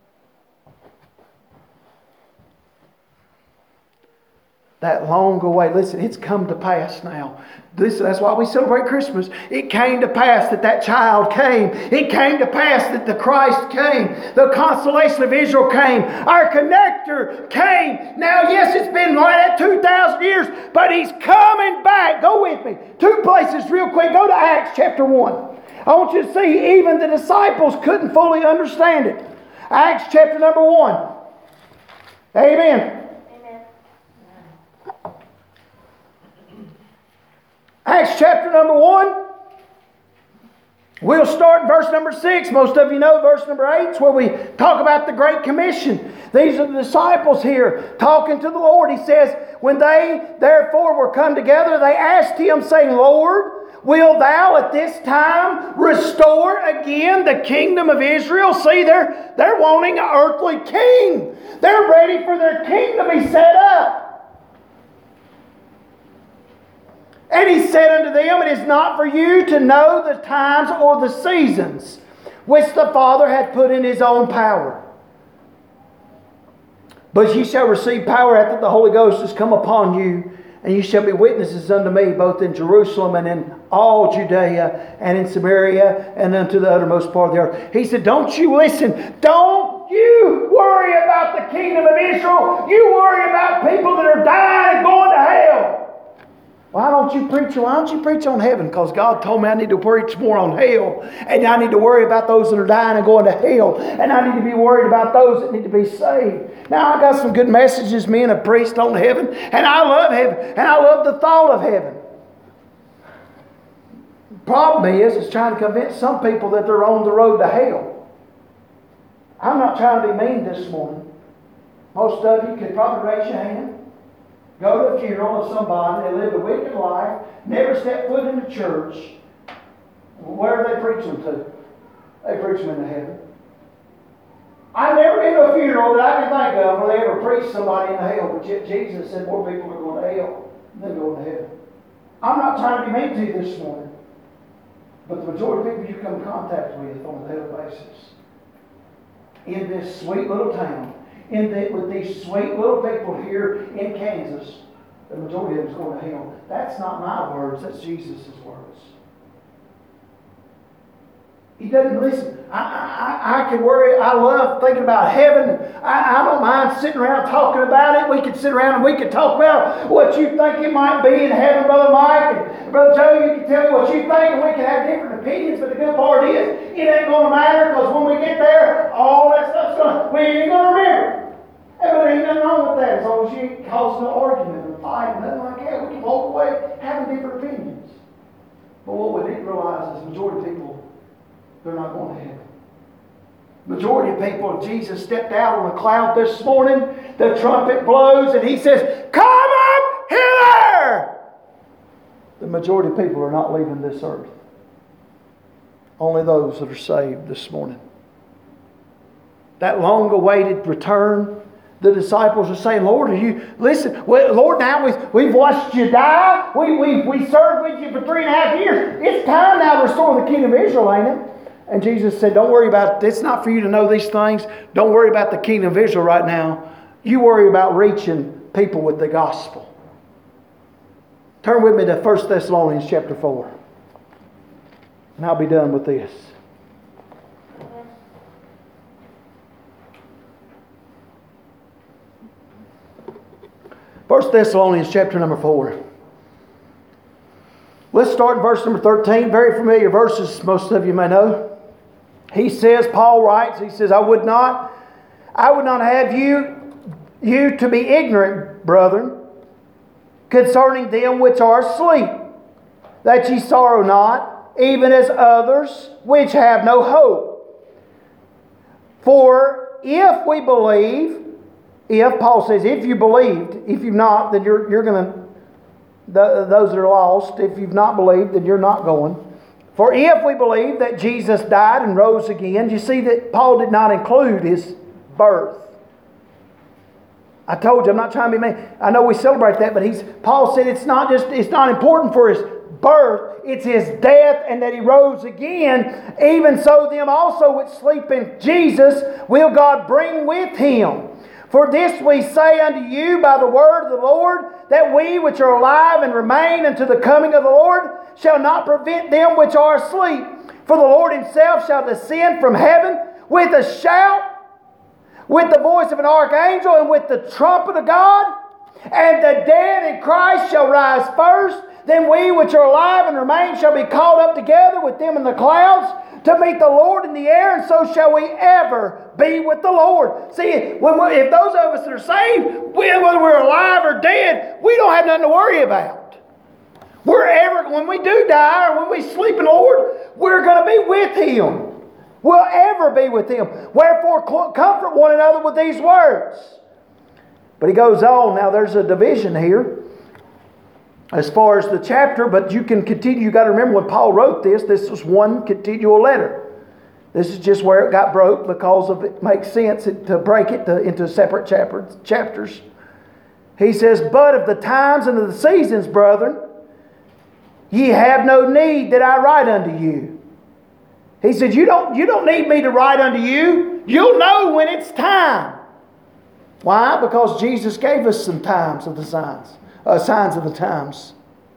That long away. Listen, it's come to pass now. Listen, that's why we celebrate Christmas. It came to pass that that child came. It came to pass that the Christ came. The consolation of Israel came. Our connector came. Now, yes, it's been like that two thousand years, but He's coming back. Go with me. Two places real quick. Go to Acts chapter one. I want you to see even the disciples couldn't fully understand it. Acts chapter number one. Amen. Acts chapter number one. We'll start in verse number six. Most of you know verse number eight is where we talk about the Great Commission. These are the disciples here talking to the Lord. He says, when they therefore were come together, they asked Him, saying, Lord, Will thou at this time restore again the kingdom of Israel? See, they're, they're wanting an earthly king. They're ready for their kingdom to be set up. And he said unto them, It is not for you to know the times or the seasons which the Father hath put in His own power. But ye shall receive power after the Holy Ghost is come upon you, and you shall be witnesses unto me, both in Jerusalem and in all Judea and in Samaria and unto the uttermost part of the earth. He said, don't you listen. Don't you worry about the kingdom of Israel. You worry about people that are dying and going to hell. Why don't you preach? Why don't you preach on heaven? Because God told me I need to preach more on hell. And I need to worry about those that are dying and going to hell. And I need to be worried about those that need to be saved. Now, I got some good messages me and a priest on heaven. And I love heaven. And I love the thought of heaven. The problem is, it's trying to convince some people that they're on the road to hell. I'm not trying to be mean this morning. Most of you could probably raise your hand. Go to a funeral of somebody, they lived a wicked life, never stepped foot into church. Where are they preaching to? They preach them into heaven. I've never been to a funeral that I can think of where they ever preached somebody into hell, but yet Jesus said more people are going to hell than going to heaven. I'm not trying to be mean to you this morning, but the majority of people you come in contact with on a daily basis in this sweet little town, In the, with these sweet little people here in Kansas, the majority of them is going to hell. That's not my words, that's Jesus' words. He doesn't listen. I, I, I can worry. I love thinking about heaven. I, I don't mind sitting around talking about it. We could sit around and we could talk about what you think it might be in heaven, Brother Mike. And Brother Joe, you can tell me what you think, and we can have different opinions. But the good part is, it ain't going to matter, because when we get there, all that stuff's going to, we ain't going to remember. And there ain't nothing wrong with that, as long as you ain't causing no argument or fight and nothing like that. We can walk away having different opinions. But what we need to realize is the majority of people, they're not going to heaven. Majority of people, Jesus stepped out on a cloud this morning, the trumpet blows, and He says, come up hither! The majority of people are not leaving this earth. Only those that are saved this morning. That long-awaited return, the disciples are saying, Lord, are you, listen, well, Lord, now we've, we've watched you die. We, we, we served with you for three and a half years. It's time now to restore the kingdom of Israel, ain't it? And Jesus said, don't worry about it. It's not for you to know these things. Don't worry about the kingdom of Israel right now. You worry about reaching people with the gospel. Turn with me to First Thessalonians chapter four. And I'll be done with this. First Thessalonians chapter number four. Let's start in verse number thirteen. Very familiar verses, most of you may know. He says, Paul writes, he says, I would not, I would not have you, you to be ignorant, brethren, concerning them which are asleep, that ye sorrow not, even as others which have no hope. For if we believe, if, Paul says, if you believed, if you've not, then you're, you're going to, the, those that are lost, if you've not believed, then you're not going. For if we believe that Jesus died and rose again, you see that Paul did not include His birth. I told you, I'm not trying to be mean. I know we celebrate that, but he's, Paul said it's not just, it's not important for His birth, it's His death and that He rose again. Even so, them also which sleep in Jesus will God bring with Him. For this we say unto you by the word of the Lord, that we which are alive and remain unto the coming of the Lord shall not prevent them which are asleep. For the Lord Himself shall descend from heaven with a shout, with the voice of an archangel, and with the trumpet of God. And the dead in Christ shall rise first. Then we which are alive and remain shall be caught up together with them in the clouds to meet the Lord in the air, and so shall we ever be with the Lord. See, when we, if those of us that are saved, we, whether we're alive or dead, we don't have nothing to worry about. We're ever, when we do die or when we sleep in the Lord, we're going to be with Him. We'll ever be with Him. Wherefore comfort one another with these words. But he goes on. Now there's a division here. as far as the chapter, but you can continue. You got to remember when Paul wrote this, this was one continual letter. This is just where it got broke because of it makes sense to break it to, into separate chapters. chapters. He says, "But of the times and of the seasons, brethren, ye have no need that I write unto you." He said, you don't, you don't need me to write unto you. You'll know when it's time. Why? Because Jesus gave us some times of the signs. Uh, signs of the times.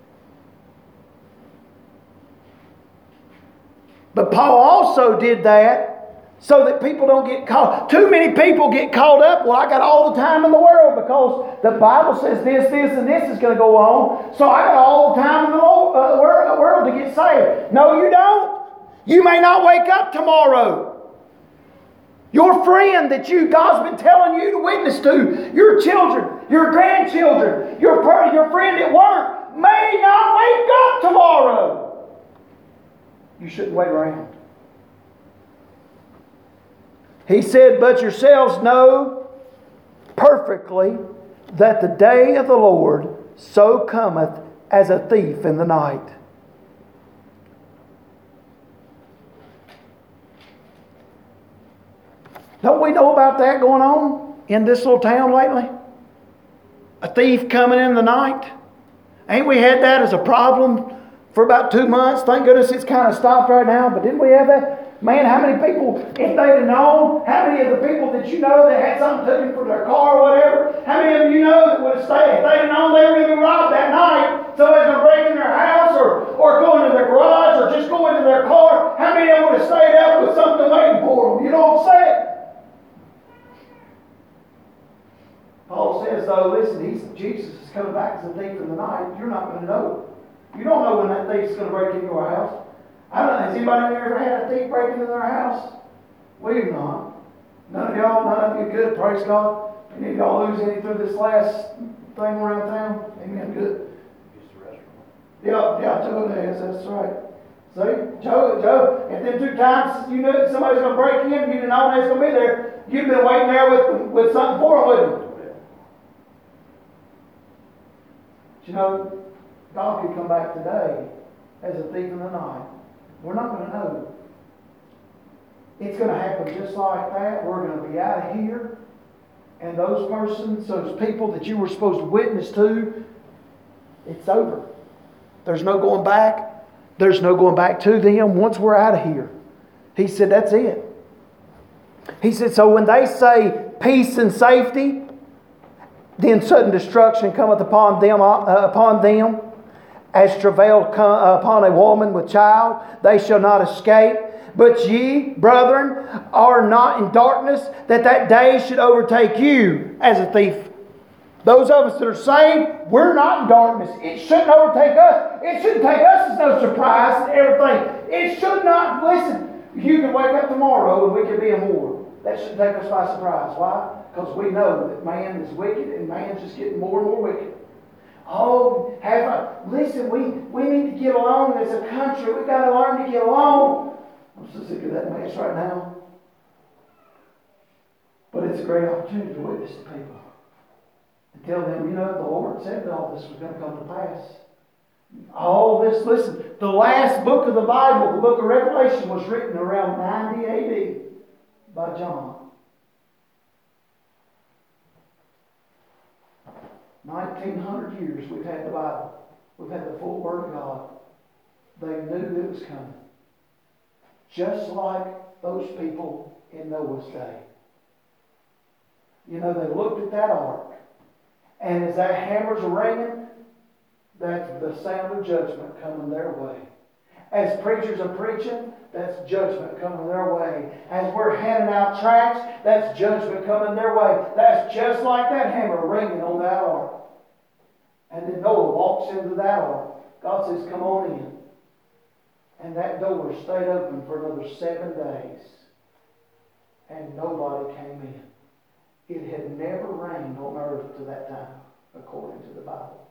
But Paul also did that so that people don't get caught. Too many people get caught up. Well, I got all the time in the world because the Bible says this, this, and this is going to go on. So I got all the time in the uh, world to get saved. No, you don't. You may not wake up tomorrow. Your friend that you God's been telling you to witness to, your children, your grandchildren, your, your friend at work may not wake up tomorrow. You shouldn't wait around. He said, "But yourselves know perfectly that the day of the Lord so cometh as a thief in the night." Don't we know about that going on in this little town lately? A thief coming in the night. Ain't we had that as a problem for about two months? Thank goodness it's kind of stopped right now. But didn't we have that? Man, how many people, if they'd have known, how many of the people that you know that had something taken from their car or whatever, how many of them you know that would have stayed? If they'd have known they were going to be robbed that night, somebody's going to break in their house or, or go into their garage or just go into their car, how many of them would have stayed up with something waiting for them? You know what I'm saying? Paul says, though, listen, he's, Jesus is coming back as a thief in the night. You're not going to know. You don't know when that thief's going to break into your house. I don't know. Has anybody ever had a thief break into their house? We've not. None of y'all, none of you good. Praise God. Any of y'all lose any through this last thing around town? Amen. Good. Used the restroom. Yeah, yeah, Joe has. That's right. See, Joe, Joe, if them two times you knew somebody's going to break in, you didn't know they was going to be there, you'd been waiting there with, with something for them, wouldn't you? But you know, God could come back today as a thief in the night. We're not going to know. It's going to happen just like that. We're going to be out of here. And those persons, those people that you were supposed to witness to, it's over. There's no going back. There's no going back to them once we're out of here. He said, that's it. He said, so when they say peace and safety, then sudden destruction cometh upon them, uh, upon them, as travail come upon a woman with child, they shall not escape. But ye, brethren, are not in darkness, that that day should overtake you as a thief. Those of us that are saved, we're not in darkness. It shouldn't overtake us. It shouldn't take us as no surprise and everything. It should not. Listen, you can wake up tomorrow and we can be in war. That shouldn't take us by surprise. Why? Because we know that man is wicked and man's just getting more and more wicked. Oh, have a, listen, we, we need to get along as a country. We've got to learn to get along. I'm so sick of that mess right now. But it's a great opportunity to witness to people. And tell them, you know, the Lord said that all this was going to come to pass. All this, listen, the last book of the Bible, the book of Revelation, was written around ninety A D by John. nineteen hundred years we've had the Bible. We've had the full Word of God. They knew it was coming. Just like those people in Noah's day. You know, they looked at that ark. And as that hammer's ringing, that's the sound of judgment coming their way. As preachers are preaching, that's judgment coming their way. As we're handing out tracts, that's judgment coming their way. That's just like that hammer ringing on that ark. And then Noah walks into that ark. God says, come on in. And that door stayed open for another seven days. And nobody came in. It had never rained on earth to that time, according to the Bible.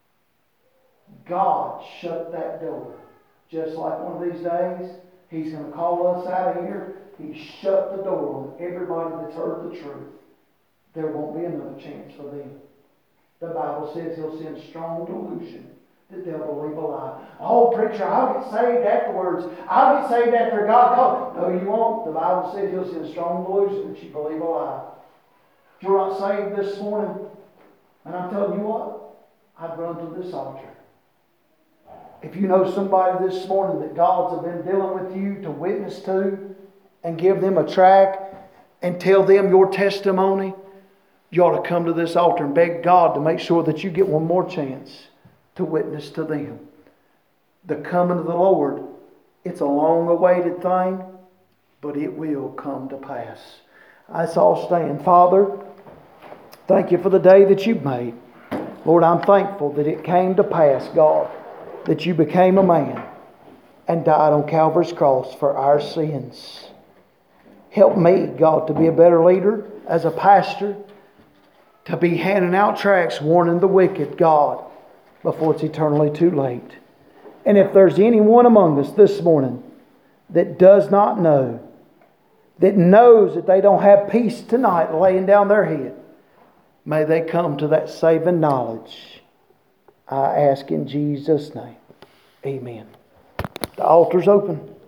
God shut that door. Just like one of these days, He's going to call us out of here. He shut the door on everybody that's heard the truth. There won't be another chance for them. The Bible says He'll send strong delusion that they'll believe a lie. Oh, preacher, I'll get saved afterwards. I'll get saved after God calls. No, you won't. The Bible said He'll send a strong delusion that you believe a lie. If you're not saved this morning, and I'm telling you what, I'd run to this altar. If you know somebody this morning that God's been dealing with you to witness to and give them a tract and tell them your testimony, you ought to come to this altar and beg God to make sure that you get one more chance to witness to them. The coming of the Lord, it's a long-awaited thing, but it will come to pass. Let's all stand. Father, thank you for the day that you've made. Lord, I'm thankful that it came to pass, God, that you became a man and died on Calvary's cross for our sins. Help me, God, to be a better leader as a pastor, to be handing out tracts warning the wicked, God, before it's eternally too late. And if there's anyone among us this morning that does not know, that knows that they don't have peace tonight laying down their head, may they come to that saving knowledge. I ask in Jesus' name. Amen. The altar's open.